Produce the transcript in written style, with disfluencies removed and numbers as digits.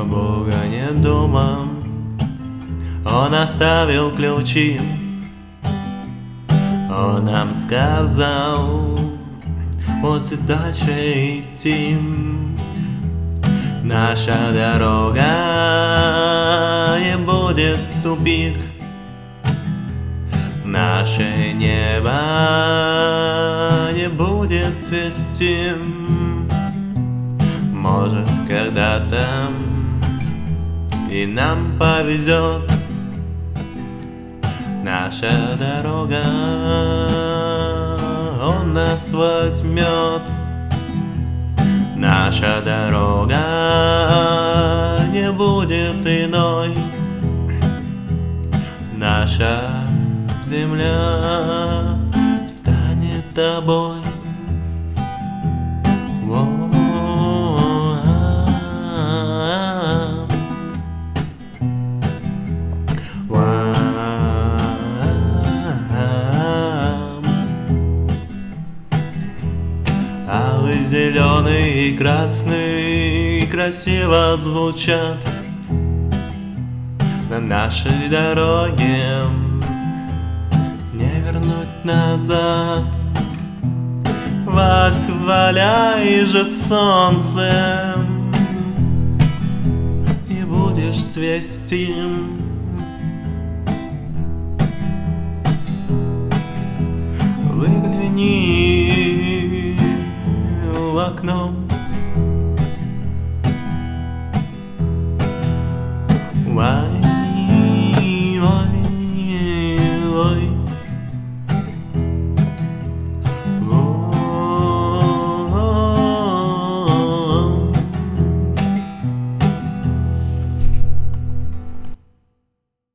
Бога нет дома, Он оставил ключи. Он нам сказал, после дальше идти. Наша дорога не будет тупик. Наше небо не будет вести. Может, когда-то и нам повезет. Наша дорога, Он нас возьмет. Наша дорога не будет иной. Наша земля станет тобой. Алый, зеленый и красный красиво звучат на нашей дороге. Не вернуть назад. Восхваляй же солнцем, и будешь цвести. Выгляни в окно. Why?